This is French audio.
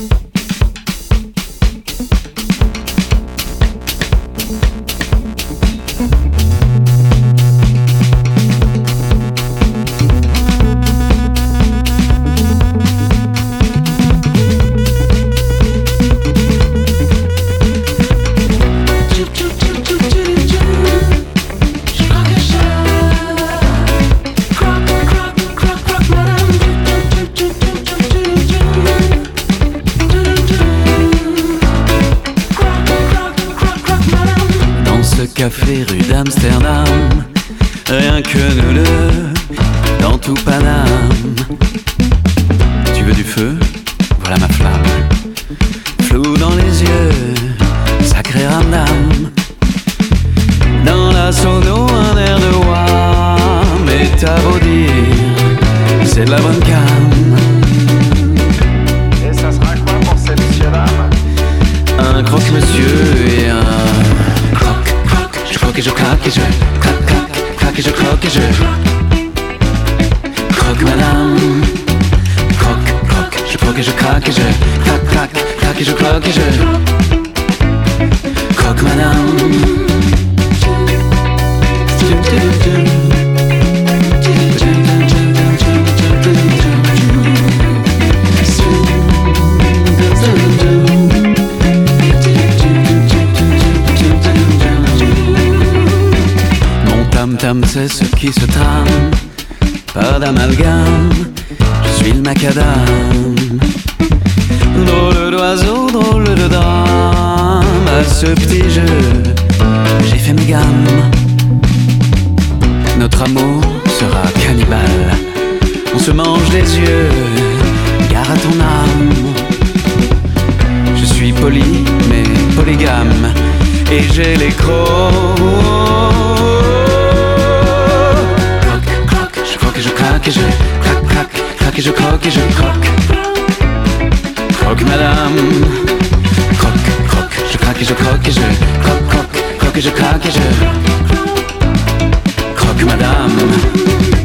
Café rue d'Amsterdam, rien que nous deux, dans tout Paname. Tu veux du feu? Voilà ma flamme. Flou dans les yeux, sacré ramdam. Dans la sono, un air de roi. Mais t'as beau dire, c'est de la bonne cam. Et ça sera quoi pour cette monsieur-dame? Un croque-monsieur et un je croque et je craque et je craque, craque, craque et je croque et je croque madame. Croque, croque, je croque et je craque et je craque, craque, craque et je croque et je croque madame. Tam-tam, c'est ce qui se trame, pas d'amalgame, je suis le macadam. Drôle d'oiseau, drôle de drame, à ce petit jeu, j'ai fait mes gammes. Notre amour sera cannibale, on se mange les yeux, gare à ton âme. Je suis poli, mais polygame, et j'ai les crocs. Je craque et je craque, craque, craque et je croque et je croque. Croque madame. Croque, croque, je craque et je croque et je croque, croque, croque et je craque et je croque madame.